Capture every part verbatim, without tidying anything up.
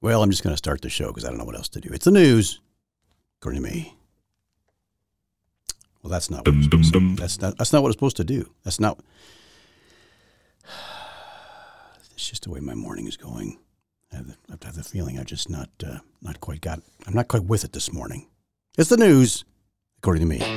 Well, I'm just going to start the show because I don't know what else to do. It's the news, according to me. Well, that's not what it's supposed to, that's not that's not what it's supposed to do. That's not. It's just the way my morning is going. I have the, I have the feeling I just not uh, not quite got. I'm not quite with it this morning. It's the news, according to me.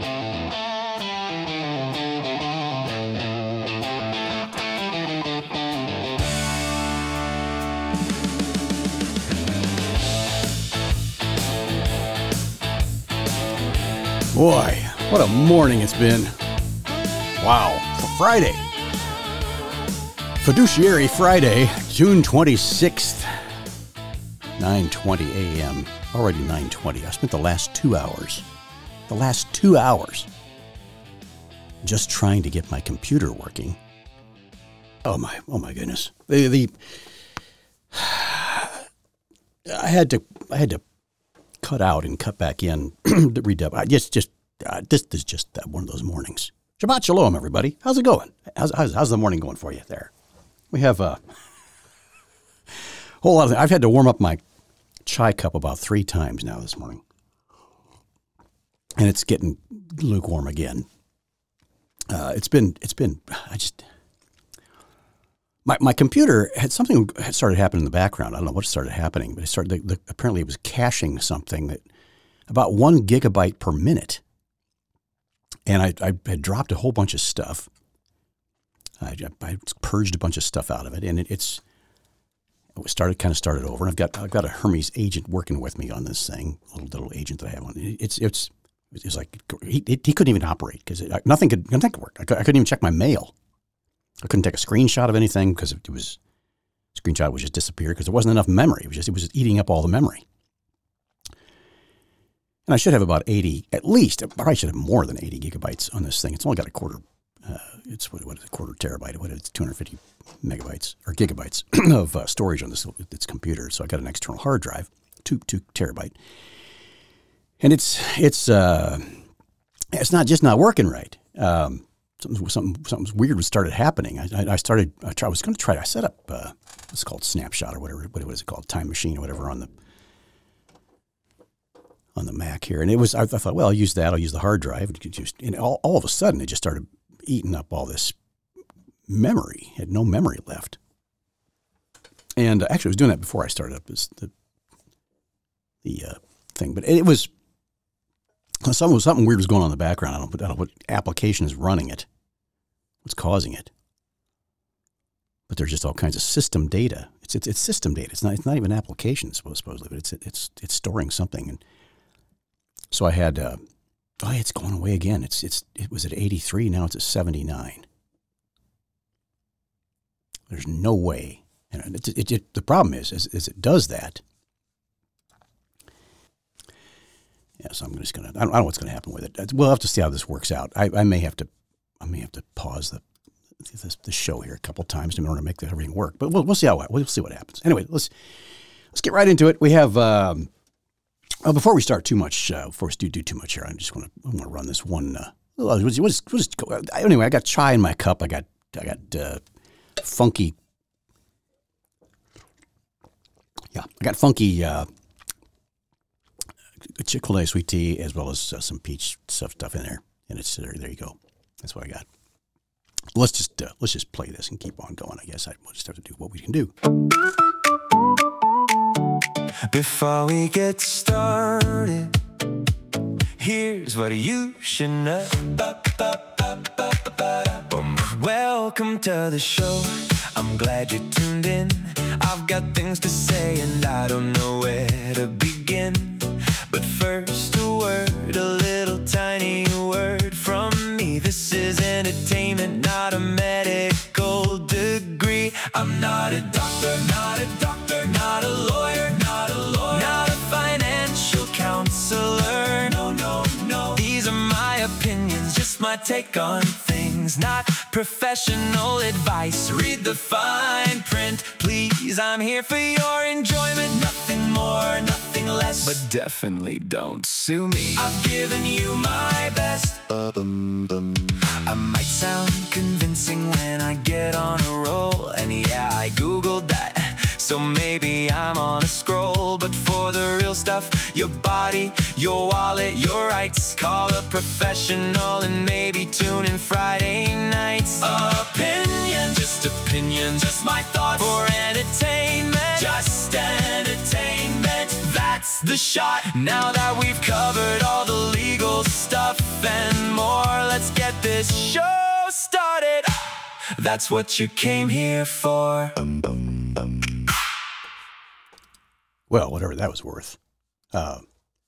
Boy, what a morning it's been. Wow, Friday. Fiduciary Friday, June twenty-sixth, nine twenty a.m. Already nine twenty. I spent the last two hours, the last two hours, just trying to get my computer working. Oh my, oh my goodness. The, the, I had to, I had to cut out and cut back in, redub. I just, just, uh, this is just uh, one of those mornings. Shabbat Shalom, everybody. How's it going? How's, how's, how's the morning going for you there? We have a whole lot of things. I've had to warm up my chai cup about three times now this morning. And it's getting lukewarm again. Uh, it's been, it's been, I just, my my computer had something had started happening in the background. I don't know what started happening, but it started, the, the, apparently it was caching something that about one gigabyte per minute. And I, I had dropped a whole bunch of stuff. I, I purged a bunch of stuff out of it, and it, it's it started kind of started over. And I've got I've got a Hermes agent working with me on this thing, little little agent that I have on. It's it's it's like he he couldn't even operate because nothing could nothing could work. I, could, I couldn't even check my mail. I couldn't take a screenshot of anything because it was screenshot would just disappear because there wasn't enough memory. It was just it was just eating up all the memory. And I should have about eighty, at least. I probably should have more than eighty gigabytes on this thing. It's only got a quarter. Uh, it's what, what is it, a quarter terabyte? What is it? It's two hundred fifty megabytes or gigabytes of uh, storage on this its computer. So I got an external hard drive, two two terabyte, and it's it's uh, it's not just not working right. Um, something something something weird was started happening. I, I, I started. I, try, I was going to try. I set up uh, what's called Snapshot or whatever. What is it called? Time Machine or whatever on the. on the Mac here. And it was, I, I thought, well, I'll use that. I'll use the hard drive. And all, all of a sudden, it just started eating up all this memory. It had no memory left. And actually, I was doing that before I started up this, the the uh, thing. But it was, something, something weird was going on in the background. I don't, I don't know what application is running it, what's causing it. But there's just all kinds of system data. It's it's, it's system data. It's not it's not even applications supposedly, but it's it's it's storing something. And so I had, uh, oh, it's going away again. It's it's it was at eighty-three. Now it's at seventy-nine. There's no way. And it, it, it, the problem is, is, is it does that. Yeah, so I'm just gonna. I don't, I don't know what's gonna happen with it. We'll have to see how this works out. I, I may have to, I may have to pause the the, the show here a couple times in order to make everything work. But we'll we'll see how we'll see what happens. Anyway, let's let's get right into it. We have. Um, Well, before we start too much, uh, before we do, do too much here, I just want to I want to run this one. Uh, we'll just, we'll just, we'll just go. Anyway, I got chai in my cup. I got I got uh, funky. Yeah, I got funky uh, Chick-fil-A sweet tea as well as uh, some peach stuff stuff in there, and it's there. There you go. That's what I got. Let's just uh, let's just play this and keep on going. I guess I, we'll just have to do what we can do. Before we get started, here's what you should know. Welcome to the show. I'm glad you tuned in. I've got things to say and I don't know where to begin. But first a word, a little tiny word from me. This is entertainment, not a medical degree. I'm not a doctor, not a doctor, not a lawyer, not a lawyer, not a financial counselor. No, no, no. These are my opinions, just my take on things, not professional advice. Read the fine print, please. I'm here for your enjoyment, nothing more, nothing less. But definitely don't sue me. I've given you my best. I might sound convincing when I get on a roll, and yeah, I googled that, so maybe I'm on a scroll. your body, your wallet, your rights. Call a professional and maybe tune in Friday nights. Opinion, just opinion, just my thoughts. For entertainment, just entertainment. That's the shot. Now that we've covered all the legal stuff and more, let's get this show started. That's what you came here for. Um, um, um. Well, whatever that was worth. Uh,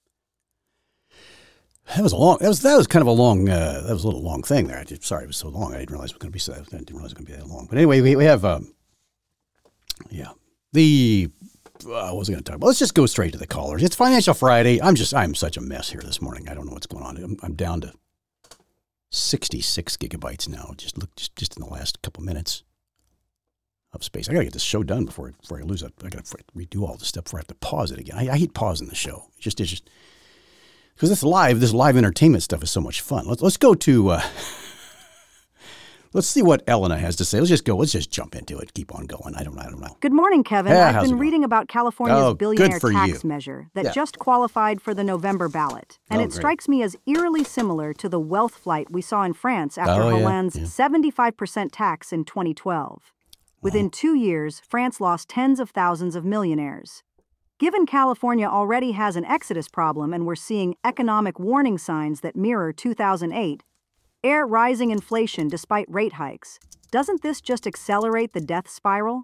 that was a long. That was that was kind of a long. Uh, that was a little long thing there. I just, sorry, it was so long. I didn't realize it was going to be so. I didn't realize it was going to be that long. But anyway, we we have. Um, yeah, the. Uh, what was I going to talk about? Let's just go straight to the callers. It's Financial Friday. I'm just. I'm such a mess here this morning. I don't know what's going on. I'm, I'm down to sixty-six gigabytes now. Just look, just just in the last couple minutes of space. I gotta get this show done before before I lose it. I gotta redo all this stuff before I have to pause it again. I, I hate pausing the show. It just it's just because this live this live entertainment stuff is so much fun. Let's let's go to uh, let's see what Elena has to say. Let's just go. Let's just jump into it. Keep on going. I don't I don't know. Good morning, Kevin. Yeah, I've how's it been going? reading about California's Oh, billionaire good for tax you. measure that Yeah. just qualified for the November ballot. And Oh, it great. strikes me as eerily similar to the wealth flight we saw in France after Oh, yeah, Hollande's yeah. seventy-five percent tax in twenty twelve. Within two years, France lost tens of thousands of millionaires. Given California already has an exodus problem and we're seeing economic warning signs that mirror two thousand eight, air rising inflation despite rate hikes, doesn't this just accelerate the death spiral?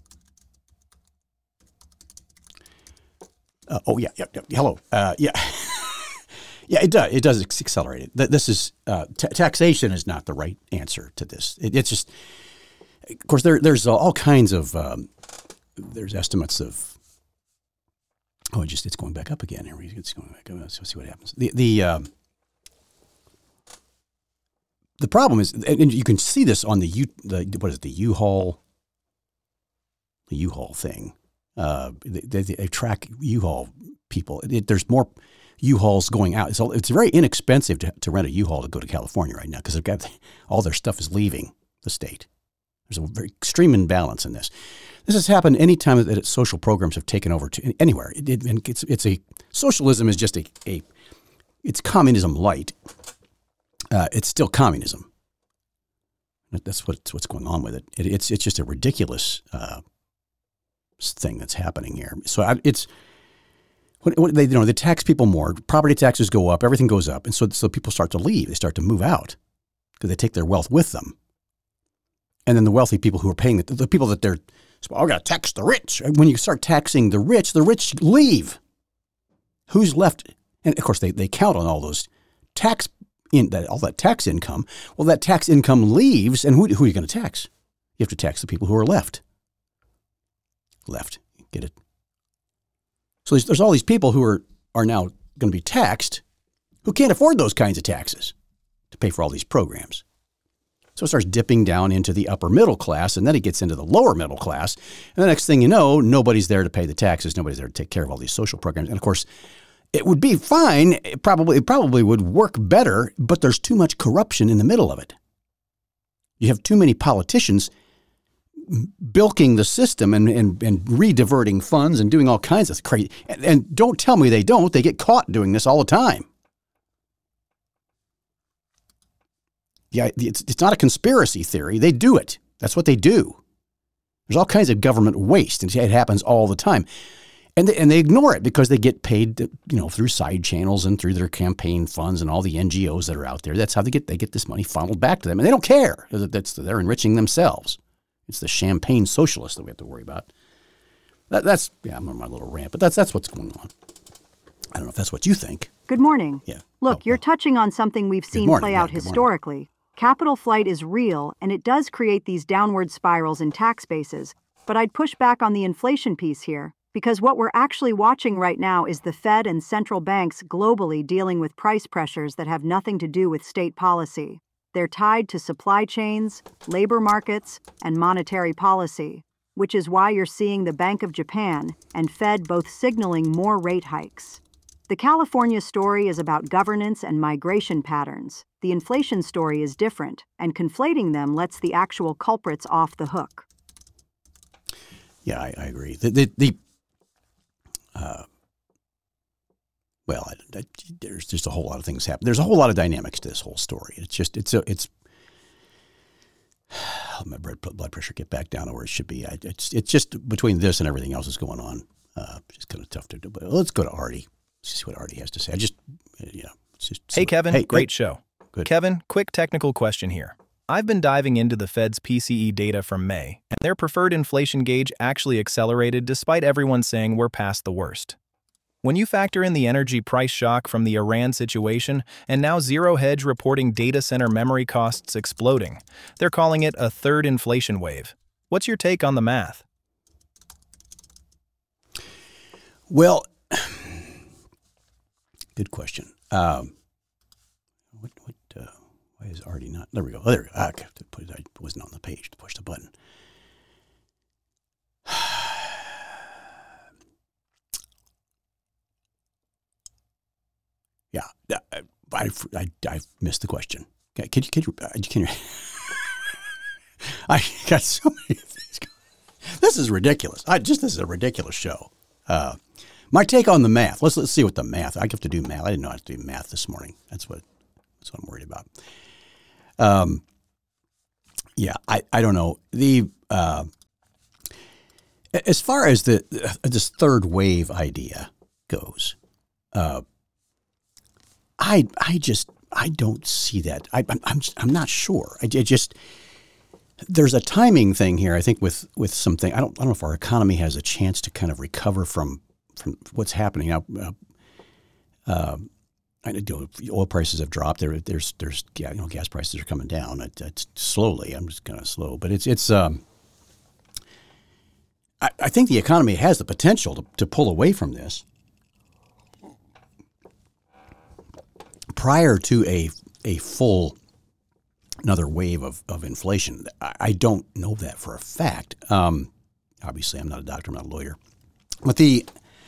Uh, oh yeah, yeah, yeah. Hello. Uh, yeah, yeah. It does. It does accelerate it. Th- This is uh, ta taxation is not the right answer to this. It, it's just, of course, there there's all kinds of um, there's estimates of. Oh, it just it's going back up again. Here we it's going back up. Let's see what happens. The the um, the problem is, and and you can see this on the U the what is it, the U-Haul the U-Haul thing. Uh, they, they, they track U-Haul people. It, there's more U-Hauls going out. It's all, it's very inexpensive to, to rent a U-Haul to go to California right now because they've got all their stuff is leaving the state. There's a very extreme imbalance in this. This has happened any time that social programs have taken over to anywhere. It, it, and it's it's a socialism is just a, a it's communism light. Uh, it's still communism. That's what's what's going on with it. it it's it's just a ridiculous. Uh, thing that's happening here. So I, it's what, what they you know they tax people more. Property taxes go up. Everything goes up, and so so people start to leave. They start to move out because they take their wealth with them. And then the wealthy people who are paying the, the people that they're so, I got to tax the rich. When you start taxing the rich, the rich leave. Who's left? And of course, they they count on all those tax in that all that tax income. Well, that tax income leaves, and who who are you going to tax? You have to tax the people who are left. Left, get it? So there's, there's all these people who are are now going to be taxed who can't afford those kinds of taxes to pay for all these programs. So it starts dipping down into the upper middle class, and then it gets into the lower middle class. And the next thing you know, nobody's there to pay the taxes. Nobody's there to take care of all these social programs. And of course, it would be fine. It probably it probably would work better, but there's too much corruption in the middle of it. You have too many politicians bilking the system and, and, and re-diverting funds and doing all kinds of crazy. And, and don't tell me they don't. They get caught doing this all the time. Yeah, it's, it's not a conspiracy theory. They do it. That's what they do. There's all kinds of government waste, and it happens all the time. And they, and they ignore it because they get paid, you know, through side channels and through their campaign funds and all the N G Os that are out there. That's how they get they get this money funneled back to them, and they don't care. That's they're enriching themselves. It's the champagne socialists that we have to worry about. That, that's, yeah, I'm on my little rant, but that's that's what's going on. I don't know if that's what you think. Good morning. Yeah. Look, Oh, you're well. touching on something we've seen morning, play yeah, out good morning. historically. Capital flight is real, and it does create these downward spirals in tax bases. But I'd push back on the inflation piece here, because what we're actually watching right now is the Fed and central banks globally dealing with price pressures that have nothing to do with state policy. They're tied to supply chains, labor markets, and monetary policy, which is why you're seeing the Bank of Japan and Fed both signaling more rate hikes. The California story is about governance and migration patterns. The inflation story is different, and conflating them lets the actual culprits off the hook. Yeah, I, I agree. The the, the uh, well, I, I, there's just a whole lot of things happen. There's a whole lot of dynamics to this whole story. It's just, it's a, it's, my blood pressure get back down to where it should be. I, it's, it's just between this and everything else that's going on. Uh, it's kind of tough to do. But let's go to Artie. Let's see what Artie has to say. I just, you know, it's just. Hey, Kevin. Hey, great hey. show. Good. Kevin, quick technical question here. I've been diving into the Fed's P C E data from May, and their preferred inflation gauge actually accelerated despite everyone saying we're past the worst. When you factor in the energy price shock from the Iran situation, and now Zero Hedge reporting data center memory costs exploding, they're calling it a third inflation wave. What's your take on the math? Well, good question. Um, what, what, uh, why is Artie not? There we go. Oh, there we go. Okay. I wasn't on the page to push the button. Yeah, I, I, I, I missed the question. Can you, can you, can you, I got so many things going. This is ridiculous. I just, this is a ridiculous show. Uh, my take on the math. Let's, let's see what the math, I have to do math. I didn't know how to do math this morning. That's what, that's what I'm worried about. Um, yeah, I, I don't know. The, uh, as far as the, uh, this third wave idea goes, uh, I I just I don't see that. I, I'm I'm just, I'm not sure. I, I just there's a timing thing here. I think with with something. I don't I don't know if our economy has a chance to kind of recover from from what's happening now. Uh, uh, I know oil prices have dropped. There there's there's yeah, you know gas prices are coming down. It, it's slowly. I'm just kind of slow, but it's it's. Um, I, I think the economy has the potential to to pull away from this. Prior to a a full another wave of, of inflation, I, I don't know that for a fact. Um, obviously, I'm not a doctor, I'm not a lawyer, but the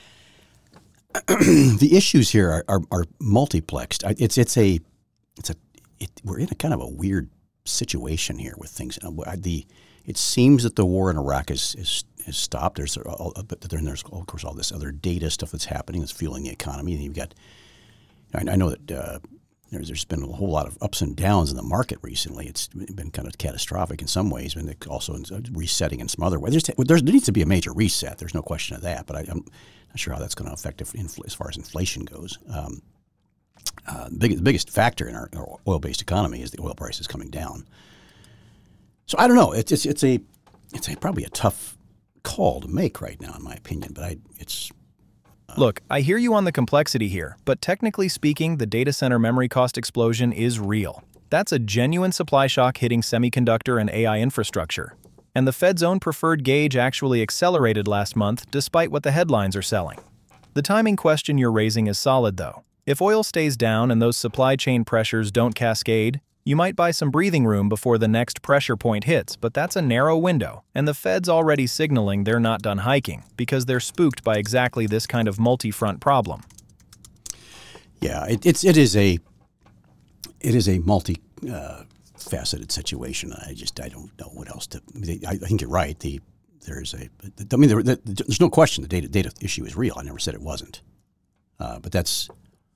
the issues here are, are, are multiplexed. It's it's a it's a it, we're in a kind of a weird situation here with things. The it seems that the war in Iraq is is, is stopped. There's all, but then there's of course all this other data stuff that's happening that's fueling the economy, and you've got. I know that uh, there's, there's been a whole lot of ups and downs in the market recently. It's been kind of catastrophic in some ways, but also resetting in some other ways. There's, there needs to be a major reset. There's no question of that, but I, I'm not sure how that's going to affect if, as far as inflation goes. Um, uh, the, big, the biggest factor in our, our oil-based economy is the oil prices coming down. So I don't know. It's it's, it's a it's a, probably a tough call to make right now, in my opinion. But I it's. Look, I hear you on the complexity here, but technically speaking, the data center memory cost explosion is real. That's a genuine supply shock hitting semiconductor and A I infrastructure. And the Fed's own preferred gauge actually accelerated last month, despite what the headlines are selling. The timing question you're raising is solid, though. If oil stays down and those supply chain pressures don't cascade, you might buy some breathing room before the next pressure point hits, but that's a narrow window, and the Fed's already signaling they're not done hiking because they're spooked by exactly this kind of multi-front problem. Yeah, it, it's it is a it is a multi uh, faceted situation. I just I don't know what else to. I, I think you're right. The there is a. I mean, there, there, there's no question the data data issue is real. I never said it wasn't, uh, but that's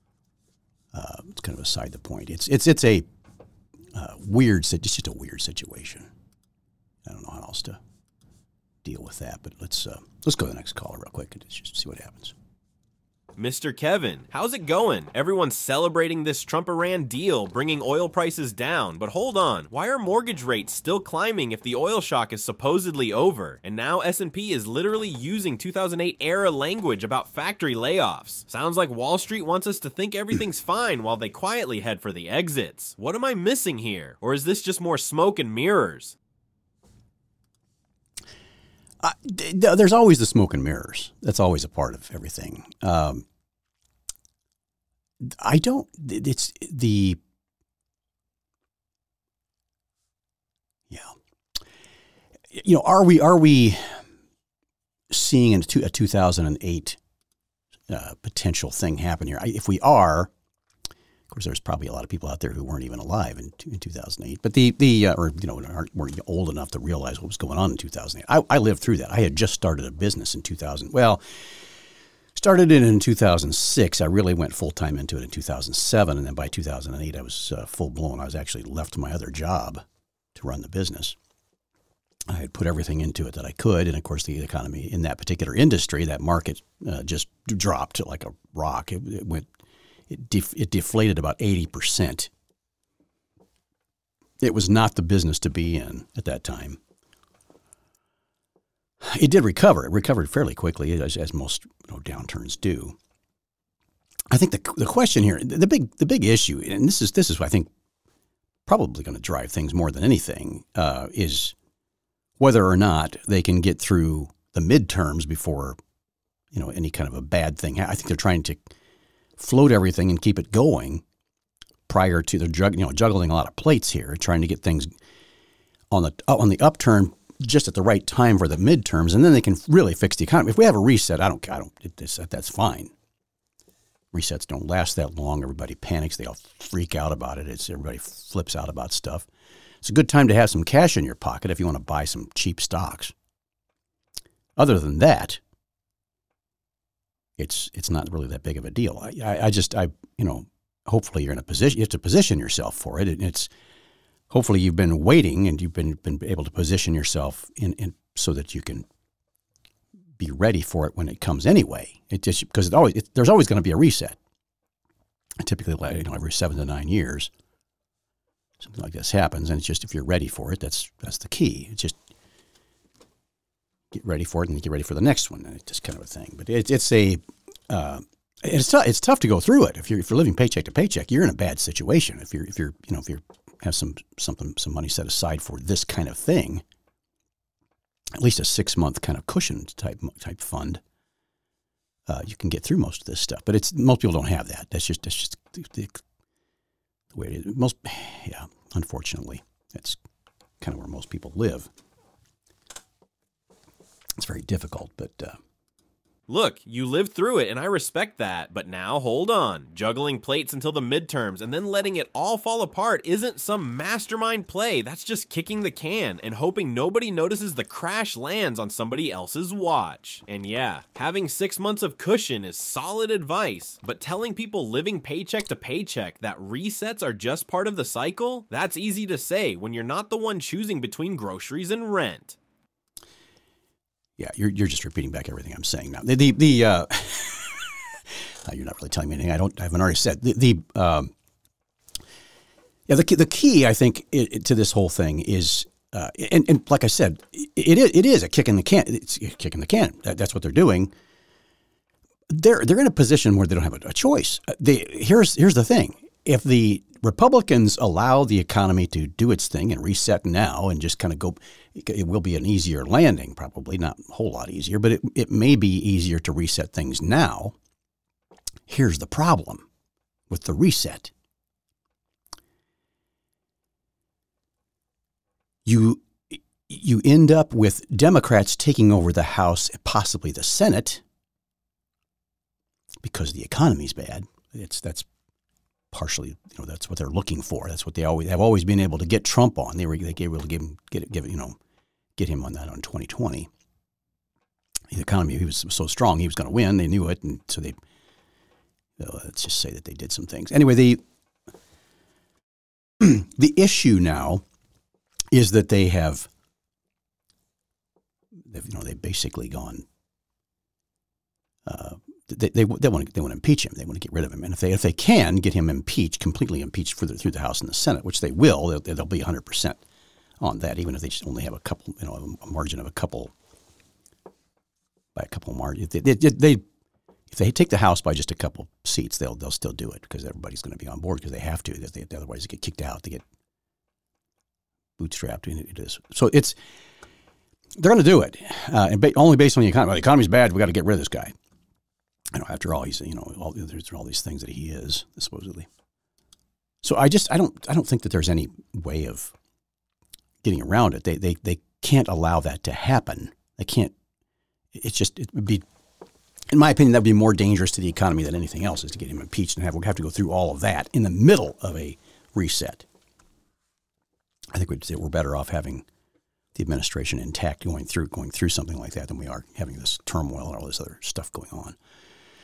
uh, it's kind of aside the point. It's it's it's a Uh, weird, it's just a weird situation. I don't know how else to deal with that, but let's uh, let's go to the next caller real quick and just see what happens. Mister Kevin, how's it going? Everyone's celebrating this Trump-Iran deal, bringing oil prices down. But hold on, why are mortgage rates still climbing if the oil shock is supposedly over? And now S and P is literally using two thousand eight era language about factory layoffs. Sounds like Wall Street wants us to think everything's fine while they quietly head for the exits. What am I missing here? Or is this just more smoke and mirrors? Uh, there's always the smoke and mirrors. That's always a part of everything. Um, I don't, it's the, yeah. You know, are we, are we seeing a, two, a two thousand eight uh, potential thing happen here? I, if we are, of course, there's probably a lot of people out there who weren't even alive in, in two thousand eight, but the, the uh, or, you know, aren't, weren't old enough to realize what was going on in two thousand eight. I, I lived through that. I had just started a business in two thousand. Well, Started it in two thousand six. I really went full-time into it in two thousand seven, and then by two thousand eight, I was uh, full-blown. I was actually left my other job to run the business. I had put everything into it that I could, and of course the economy in that particular industry, that market uh, just dropped like a rock. It, it went, it, def, it deflated about eighty percent. It was not the business to be in at that time. It did recover. It recovered fairly quickly, as, as most you know, downturns do. I think the the question here, the big the big issue, and this is this is I think probably going to drive things more than anything, uh, is whether or not they can get through the midterms before, you know, any kind of a bad thing. I think they're trying to float everything and keep it going prior to the jug, you know, juggling a lot of plates here, trying to get things on the on the upturn just at the right time for the midterms, and then they can really fix the economy. If we have a reset, I don't, I don't, it, this, that's fine. Resets don't last that long. Everybody panics. They all freak out about it. It's everybody flips out about stuff. It's a good time to have some cash in your pocket if you want to buy some cheap stocks. Other than that, it's it's not really that big of a deal. I, I, I just, I, you know, hopefully you're in a position, you have to position yourself for it. it it's, hopefully you've been waiting and you've been been able to position yourself in, in so that you can be ready for it when it comes anyway. It just because it always it, there's always going to be a reset. Typically, you know, every seven to nine years, something like this happens, and it's just if you're ready for it, that's that's the key. It's just get ready for it and get ready for the next one, and it's just kind of a thing. But it, it's a uh, it's tough. It's tough to go through it if you're if you're living paycheck to paycheck. You're in a bad situation if you're if you're you know if you're have some something some money set aside for this kind of thing, at least a six month kind of cushion type type fund. Uh, you can get through most of this stuff, but it's most people don't have that. That's just that's just the, the, the way it is. Most, yeah, unfortunately, that's kind of where most people live. It's very difficult, but. Uh, Look, you lived through it, and I respect that. But now, hold on. Juggling plates until the midterms and then letting it all fall apart isn't some mastermind play. That's just kicking the can and hoping nobody notices the crash lands on somebody else's watch. And yeah, having six months of cushion is solid advice, but telling people living paycheck to paycheck that resets are just part of the cycle? That's easy to say when you're not the one choosing between groceries and rent. Yeah, you're you're just repeating back everything I'm saying now. The the, the uh, you're not really telling me anything I don't I haven't already said. The the um, yeah the the key I think it, to this whole thing is uh, and and like I said, it is it is a kick in the can. It's a kick in the can. That, that's what they're doing. They're they're in a position where they don't have a, a choice. They here's here's the thing. If the Republicans allow the economy to do its thing and reset now and just kind of go, it will be an easier landing, probably not a whole lot easier, but it, it may be easier to reset things now. Here's the problem with the reset. You, you end up with Democrats taking over the House, possibly the Senate, because the economy's bad. It's, that's partially, you know, that's what they're looking for. That's what they always have always been able to get Trump on. They were they were able to give him get it, give it, you know, get him on that on twenty twenty. The economy, he was so strong, he was going to win. They knew it, and so they. Well, let's just say that they did some things. Anyway, the the issue now is that they have, they've, you know, they've basically gone. Uh, They they they want to they want to impeach him. They want to get rid of him. And if they if they can get him impeached, completely impeached for the, through the House and the Senate, which they will, they'll, they'll be one hundred percent on that, even if they just only have a couple, you know, a margin of a couple by a couple margin. They, they, they if they take the House by just a couple seats, they'll they'll still do it because everybody's going to be on board because they have to. They, they, otherwise, they get kicked out. They get bootstrapped into this. So it's they're going to do it, uh, and ba- only based on the economy. Well, the economy's bad. We got to get rid of this guy. You know, after all, he's you know all there's all these things that he is supposedly. So I just I don't I don't think that there's any way of getting around it. They they they can't allow that to happen. They can't. It's just it would be, in my opinion, that would be more dangerous to the economy than anything else is to get him impeached and have we have to go through all of that in the middle of a reset. I think we'd say we're better off having the administration intact going through going through something like that than we are having this turmoil and all this other stuff going on.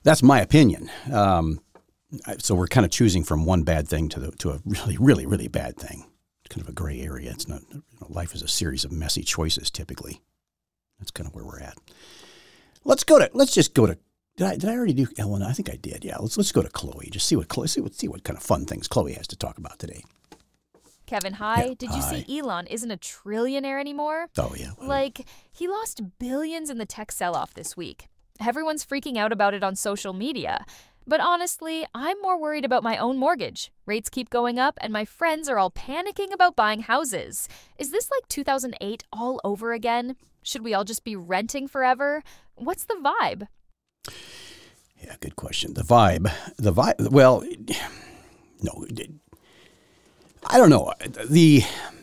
That's my opinion. Um, so we're kind of choosing from one bad thing to the, to a really, really, really bad thing. It's kind of a gray area. It's not, you know, life is a series of messy choices typically. That's kind of where we're at. Let's go to, let's just go to, did I, did I already do Ellen? I think I did. Yeah. Let's, let's go to Chloe. Just see what, see what, see what kind of fun things Chloe has to talk about today. Kevin, hi. Yeah, Did you hi. see Elon isn't a trillionaire anymore? Oh, yeah. Like, he lost billions in the tech sell-off this week. Everyone's freaking out about it on social media. But honestly, I'm more worried about my own mortgage. Rates keep going up, and my friends are all panicking about buying houses. Is this like two thousand eight all over again? Should we all just be renting forever? What's the vibe? Yeah, good question. The vibe, the vibe, well, no, I don't know. The,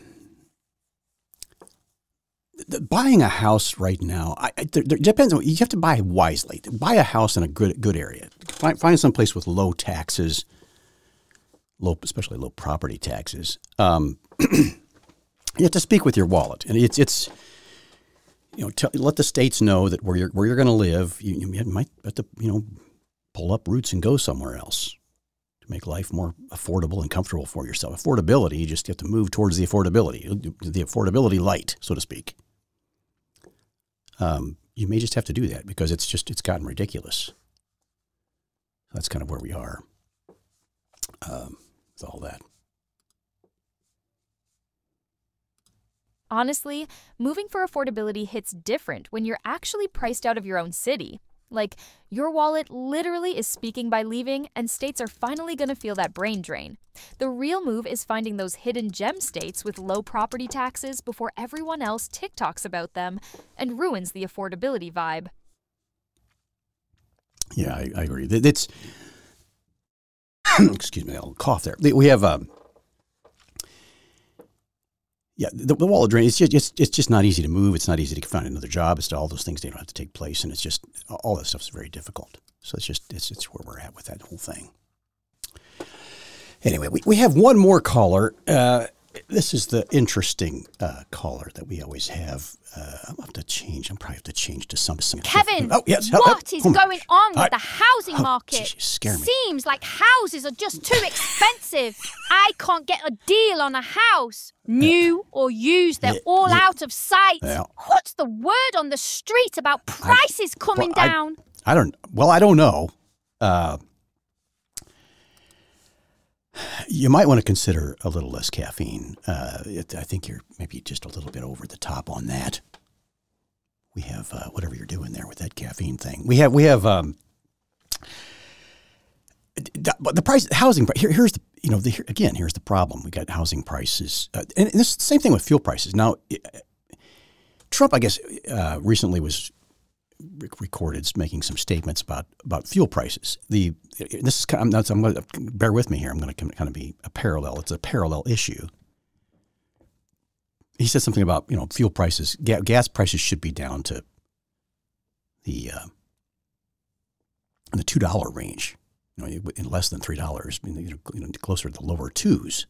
the buying a house right now, I, it there, there depends on, you have to buy wisely. Buy a house in a good good area. Find, find some place with low taxes, low, especially low property taxes. Um, you have to speak with your wallet, and it's it's you know tell, let the states know that where you're where you're going to live. You, you might have to you know pull up roots and go somewhere else to make life more affordable and comfortable for yourself. Affordability, you just have to move towards the affordability, the affordability light, so to speak. Um, you may just have to do that because it's just it's gotten ridiculous. That's kind of where we are um, with all that. Honestly, moving for affordability hits different when you're actually priced out of your own city. Like, your wallet literally is speaking by leaving, and states are finally going to feel that brain drain. The real move is finding those hidden gem states with low property taxes before everyone else TikToks about them and ruins the affordability vibe. Yeah, I, I agree. It's excuse me, I'll cough there. We have um, yeah, the, the wallet drain. It's just it's, it's just not easy to move. It's not easy to find another job. It's all those things they don't have to take place, and it's just all that stuff is very difficult. So it's just it's it's where we're at with that whole thing. Anyway, we, we have one more caller. Uh, this is the interesting uh, caller that we always have. Uh, I'll have to change. I'm probably have to change to some. some Kevin, oh, yes. what is oh, going on with I, the housing oh, market? Geez, you scare me. Seems like houses are just too expensive. I can't get a deal on a house. New or used, they're yeah, all yeah, out of sight. yeah. What's the word on the street about prices I, coming well, down? I, I don't, well, I don't know. Uh, you might want to consider a little less caffeine. Uh, it, I think you're maybe just a little bit over the top on that. We have uh, whatever you're doing there with that caffeine thing. We have we have um, but the price, housing price. Here, here's the you know the, here, again here's the problem. We got housing prices, uh, and this is the same thing with fuel prices. Now, Trump, I guess, uh, recently was recorded making some statements about about fuel prices. The this is kind of, I'm going to bear with me here. I'm going to kind of be a parallel. It's a parallel issue. He said something about, you know, fuel prices, ga- gas prices should be down to the uh, in the two dollar range, you know, in less than three dollars, you know, you know, closer to the lower twos,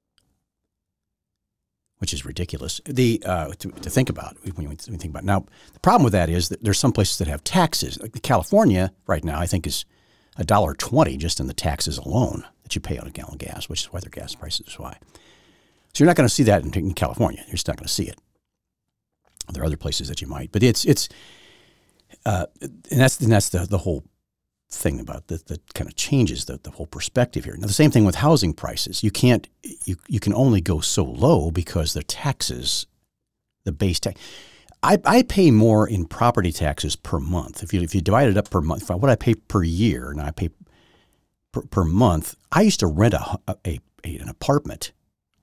which is ridiculous. The uh, to, to think about when you think about now. The problem with that is that there's some places that have taxes. Like California right now, I think is a dollar twenty just in the taxes alone that you pay on a gallon of gas, which is why their gas prices is why. So you're not going to see that in, in California. You're just not going to see it. There are other places that you might, but it's it's, uh, and that's and that's the the whole thing about that that kind of changes the the whole perspective here. Now the same thing with housing prices. You can't you you can only go so low because the taxes, the base tax. I I pay more in property taxes per month. If you if you divide it up per month, what I pay per year, and I pay per, per month. I used to rent a, a, a an apartment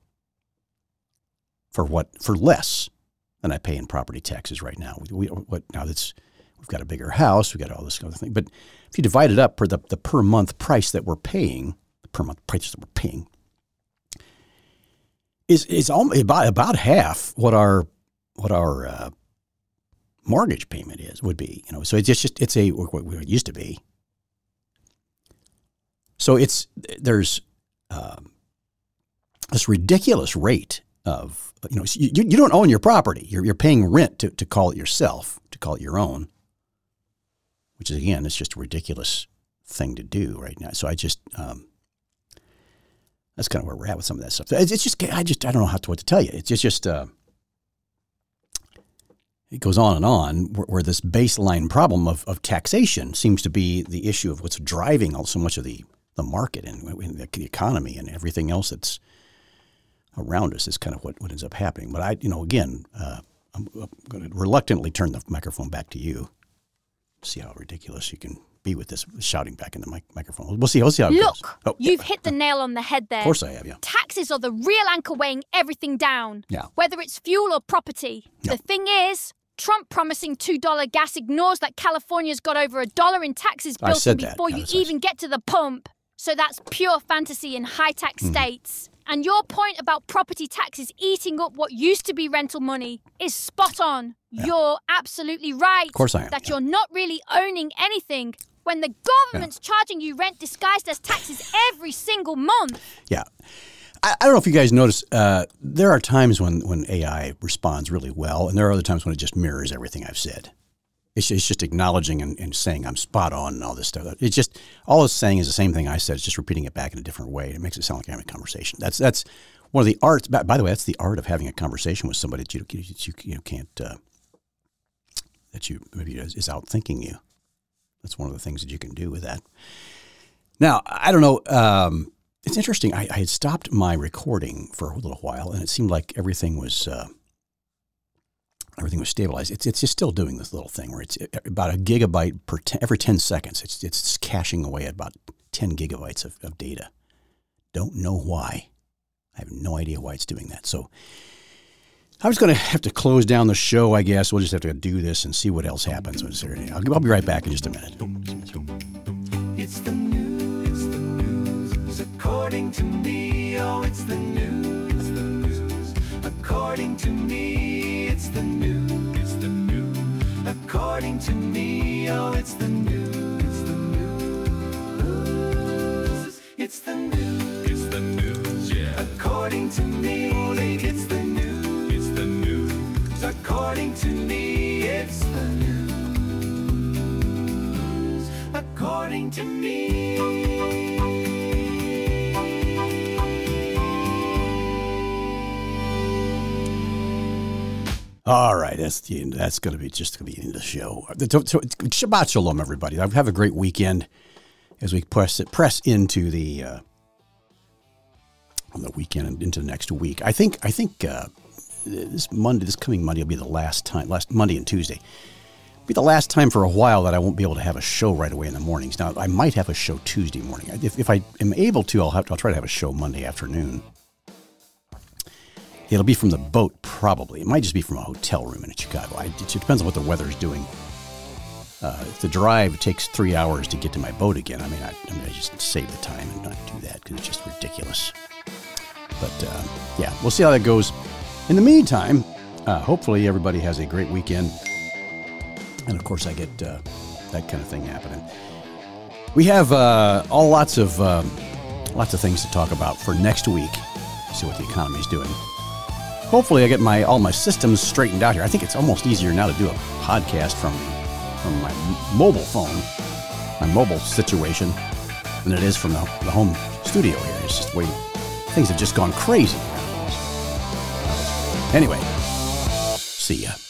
for what for less than I pay in property taxes right now. We, we what now that's we've got a bigger house, we've got all this other thing. But if you divide it up per the, the per month price that we're paying, the per month prices that we're paying, is is almost about about half what our what our uh, mortgage payment is would be. You know, so it's just, just it's a what it used to be. So it's there's um, this ridiculous rate of. You know, you, you don't own your property. You're you're paying rent to, to call it yourself, to call it your own, which is, again, it's just a ridiculous thing to do right now. So I just, um, that's kind of where we're at with some of that stuff. It's, it's just, I just, I don't know how to, what to tell you. It's just, just uh, it goes on and on where, where this baseline problem of, of taxation seems to be the issue of what's driving all, so much of the, the market and, and the, the economy and everything else that's around us is kind of what, what ends up happening. But I, you know, again, uh, I'm, I'm going to reluctantly turn the microphone back to you. See how ridiculous you can be with this shouting back in the mic- microphone. We'll see. We'll see how it Look, goes. Oh, you've yeah. hit the nail on the head there. Of course I have, yeah. Taxes are the real anchor weighing everything down. Yeah. Whether it's fuel or property. Yeah. The thing is, Trump promising two dollars gas ignores that California's got over a dollar in taxes I built said in that. before Yeah, you that's nice. even get to the pump. So that's pure fantasy in high-tax Mm. states. And your point about property taxes eating up what used to be rental money is spot on. Yeah. You're absolutely right. Of course I am, That yeah. you're not really owning anything when the government's charging you rent disguised as taxes every single month. Yeah. I, I don't know if you guys notice, uh, there are times when, when A I responds really well, and there are other times when it just mirrors everything I've said. It's, it's just acknowledging and, and saying I'm spot on and all this stuff. It's just, all it's saying is the same thing I said. It's just repeating it back in a different way. It makes it sound like I'm having a conversation. That's that's one of the arts. By, by the way, that's the art of having a conversation with somebody that you, you, you, you know, can't, uh, that you maybe is, is outthinking you. That's one of the things that you can do with that. Now, I don't know. Um, it's interesting. I, I had stopped my recording for a little while, and it seemed like everything was uh, everything was stabilized. It's it's just still doing this little thing where it's about a gigabyte per ten, every ten seconds. It's it's caching away at about ten gigabytes of, of data. Don't know why. I have no idea why it's doing that. So I was going to have to close down the show, I guess. We'll just have to do this and see what else happens. I'll, I'll be right back in just a minute. It's the news, it's the news, according to me, oh, it's the news, the news, according to me, it's the news, it's the news, according to me, oh, it's the news, it's the news, it's the news, it's the news, yeah, according to me, it's the news, it's the news, according to me, it's the news, according to me. All right, that's the end. That's going to be just going to be the end of the show. Shabbat shalom, everybody. Have a great weekend as we press it, press into the uh, on the weekend and into next week. I think I think uh, this Monday, this coming Monday, will be the last time. Last Monday and Tuesday, be the last time for a while that I won't be able to have a show right away in the mornings. Now I might have a show Tuesday morning. If if I am able to, I'll have to, I'll try to have a show Monday afternoon. It'll be from the boat, probably. It might just be from a hotel room in Chicago. I, it depends on what the weather's doing. Uh, if the drive takes three hours to get to my boat again, I mean, I, I mean, I just save the time and not do that because it's just ridiculous. But uh, yeah, we'll see how that goes. In the meantime, uh, hopefully everybody has a great weekend. And of course, I get uh, that kind of thing happening. We have uh, all lots of um, lots of things to talk about for next week. See what the economy is doing. Hopefully I get my all my systems straightened out here. I think it's almost easier now to do a podcast from from my mobile phone, my mobile situation, than it is from the, the home studio here. It's just way, things have just gone crazy. Anyway, see ya.